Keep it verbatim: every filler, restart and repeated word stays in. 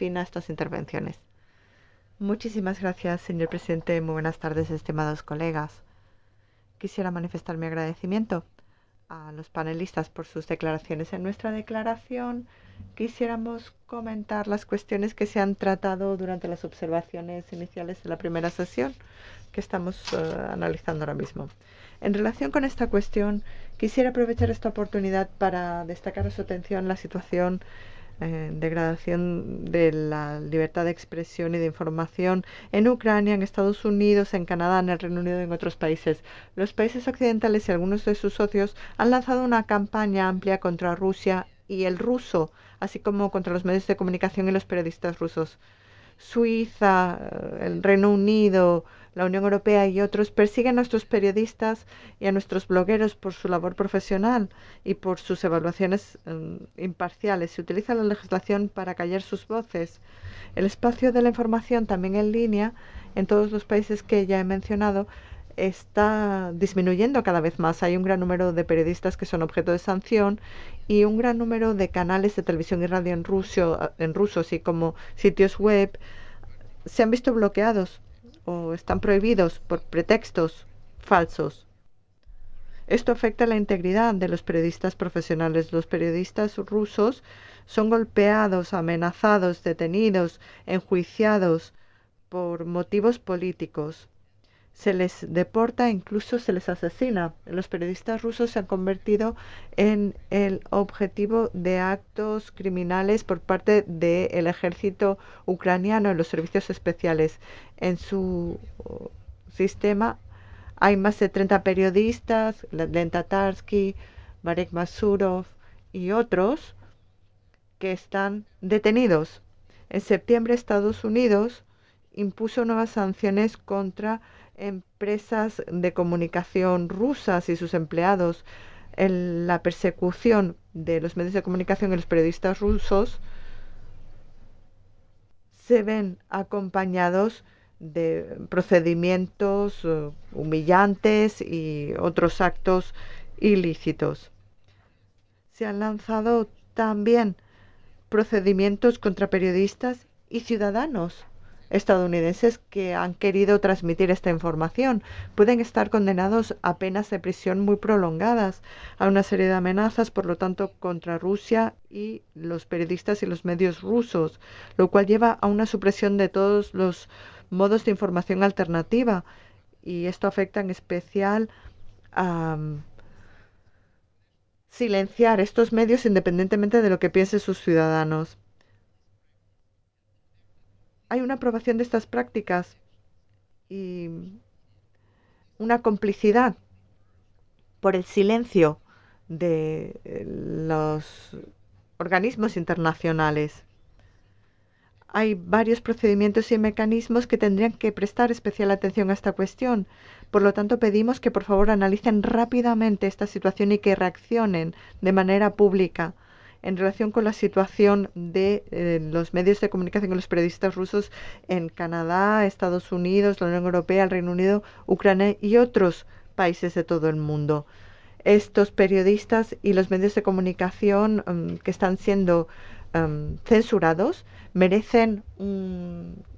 fin a estas intervenciones. Muchísimas gracias, señor presidente. Muy buenas tardes, estimados colegas. Quisiera manifestar mi agradecimiento a los panelistas por sus declaraciones. En nuestra declaración quisiéramos comentar las cuestiones que se han tratado durante las observaciones iniciales de la primera sesión que estamos uh, analizando ahora mismo. En relación con esta cuestión, quisiera aprovechar esta oportunidad para destacar a su atención la situación eh, degradación de la libertad de expresión y de información en Ucrania, en Estados Unidos, en Canadá, en el Reino Unido y en otros países. Los países occidentales y algunos de sus socios han lanzado una campaña amplia contra Rusia y el ruso, así como contra los medios de comunicación y los periodistas rusos. Suiza, el Reino Unido, la Unión Europea y otros persiguen a nuestros periodistas y a nuestros blogueros por su labor profesional y por sus evaluaciones um, imparciales. Se utiliza la legislación para callar sus voces. El espacio de la información, también en línea, en todos los países que ya he mencionado, está disminuyendo cada vez más. Hay un gran número de periodistas que son objeto de sanción y un gran número de canales de televisión y radio en ruso, en ruso así como sitios web, se han visto bloqueados o están prohibidos por pretextos falsos. Esto afecta la integridad de los periodistas profesionales. Los periodistas rusos son golpeados, amenazados, detenidos, enjuiciados por motivos políticos. Se les deporta, incluso se les asesina. Los periodistas rusos se han convertido en el objetivo de actos criminales por parte del ejército ucraniano en los servicios especiales. En su sistema hay más de treinta periodistas, Len Tatarsky, Marek Masurov y otros que están detenidos. En septiembre, Estados Unidos impuso nuevas sanciones contra empresas de comunicación rusas y sus empleados. En la persecución de los medios de comunicación y los periodistas rusos se ven acompañados de procedimientos uh, humillantes y otros actos ilícitos. Se han lanzado también procedimientos contra periodistas y ciudadanos estadounidenses que han querido transmitir esta información. Pueden estar condenados a penas de prisión muy prolongadas, a una serie de amenazas, por lo tanto, contra Rusia y los periodistas y los medios rusos, lo cual lleva a una supresión de todos los modos de información alternativa. Y esto afecta en especial a um, silenciar estos medios independientemente de lo que piensen sus ciudadanos. Hay una aprobación de estas prácticas y una complicidad por el silencio de los organismos internacionales. Hay varios procedimientos y mecanismos que tendrían que prestar especial atención a esta cuestión. Por lo tanto, pedimos que por favor analicen rápidamente esta situación y que reaccionen de manera pública en relación con la situación de eh, los medios de comunicación y los periodistas rusos en Canadá, Estados Unidos, la Unión Europea, el Reino Unido, Ucrania y otros países de todo el mundo. Estos periodistas y los medios de comunicación um, que están siendo um, censurados merecen un